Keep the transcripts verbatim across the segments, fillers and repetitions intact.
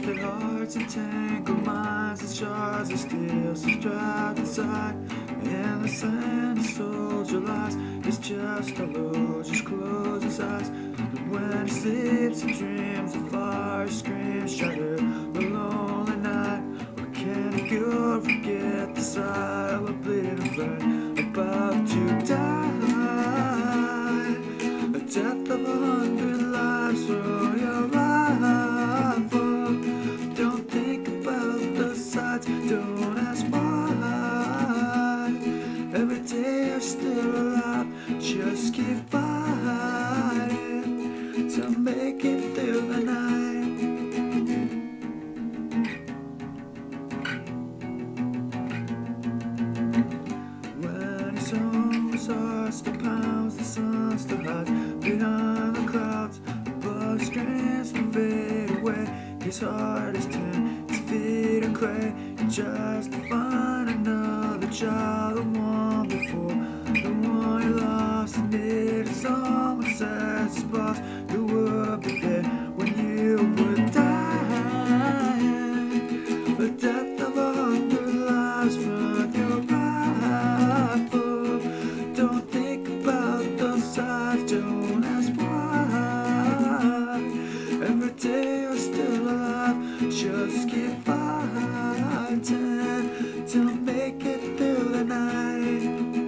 twisted hearts and tangled minds and shards of steel so trapped inside. In the sand, a soldier lies. It's just a load, just close his eyes. But when he sleeps, he dreams of fire, screams, shatter the lonely night. Or can he go forget the sight of a bleeding friend about to die? The death of a hundred lives for your rifle. Don't think about the sides, don't ask why. Every day you're still alive, just keep fighting to make it through the night. When his own heart still pounds, the sun still hides behind the clouds. Blood streams to fade away. His heart is tin, his feet are clay. Just to find another child, the one before, the one he lost. And it is someone says his boss, who would be there when you would die. The death of a hundred lives from your rifle. Don't think about the sides, don't ask why. Every day you're still alive, just keep fighting to make it through the night.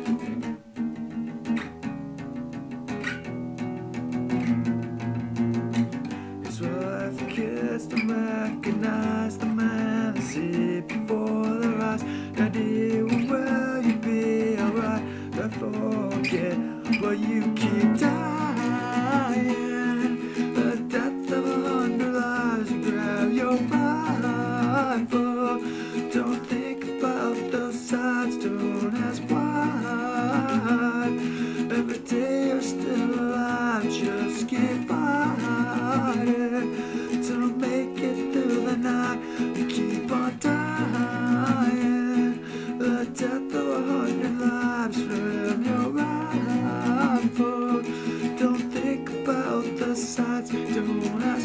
His wife and kids don't recognize the man they see before their eyes. Daddy, will you be alright? Don't forget, but you keep dying. The death of a hundred lives, you grab your rifle. Don't think about those sides, don't ask why. Every day you're still alive, just keep fighting to make it through the night. You keep on dying. The death of a hundred lives from your rifle. Don't think about the sides, don't ask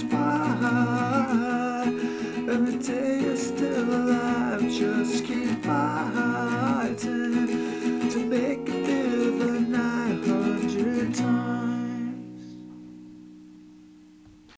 why. Every day you're still alive, just keep fighting.